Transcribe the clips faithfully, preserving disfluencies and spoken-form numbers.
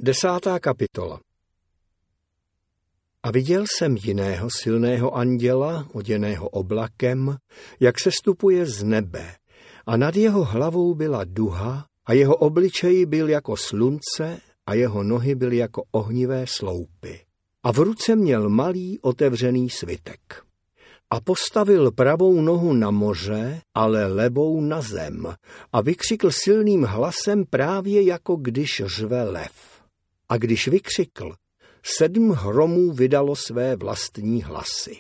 Desátá kapitola. A viděl jsem jiného silného anděla, oděného oblakem, jak sestupuje z nebe, a nad jeho hlavou byla duha, a jeho obličej byl jako slunce, a jeho nohy byly jako ohnivé sloupy. A v ruce měl malý otevřený svitek. A postavil pravou nohu na moře, ale levou na zem, a vykřikl silným hlasem právě jako když řve lev. A když vykřikl, sedm hromů vydalo své vlastní hlasy.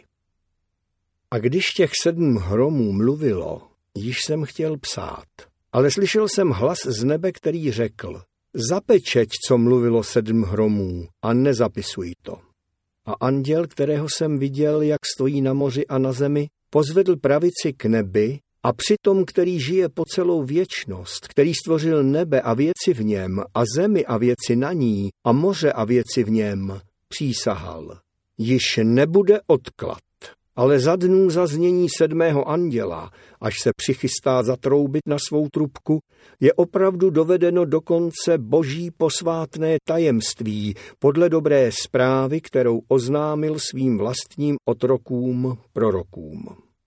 A když těch sedm hromů mluvilo, již jsem chtěl psát, ale slyšel jsem hlas z nebe, který řekl, zapečeť, co mluvilo sedm hromů, a nezapisuj to. A anděl, kterého jsem viděl, jak stojí na moři a na zemi, pozvedl pravici k nebi a přitom, který žije po celou věčnost, který stvořil nebe a věci v něm a zemi a věci na ní a moře a věci v něm, přísahal. Již nebude odklad, ale za dnů zaznění sedmého anděla, až se přichystá zatroubit na svou trubku, je opravdu dovedeno do konce boží posvátné tajemství podle dobré zprávy, kterou oznámil svým vlastním otrokům, prorokům.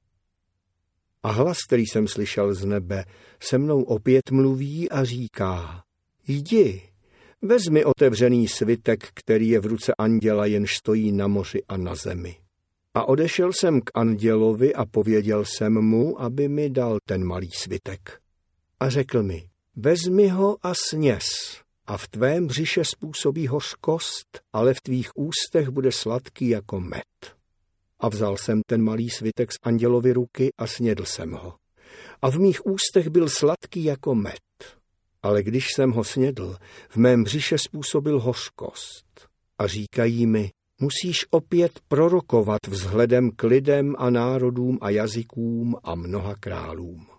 A hlas, který jsem slyšel z nebe, se mnou opět mluví a říká, jdi, vezmi otevřený svitek, který je v ruce anděla, jenž stojí na moři a na zemi. A odešel jsem k andělovi a pověděl jsem mu, aby mi dal ten malý svitek. A řekl mi, vezmi ho a sněz, a v tvém břiše způsobí hořkost, ale v tvých ústech bude sladký jako med. A vzal jsem ten malý svitek z andělovy ruky a snědl jsem ho. A v mých ústech byl sladký jako med. Ale když jsem ho snědl, v mém břiše způsobil hořkost. A říkají mi, musíš opět prorokovat vzhledem k lidem a národům a jazykům a mnoha králům.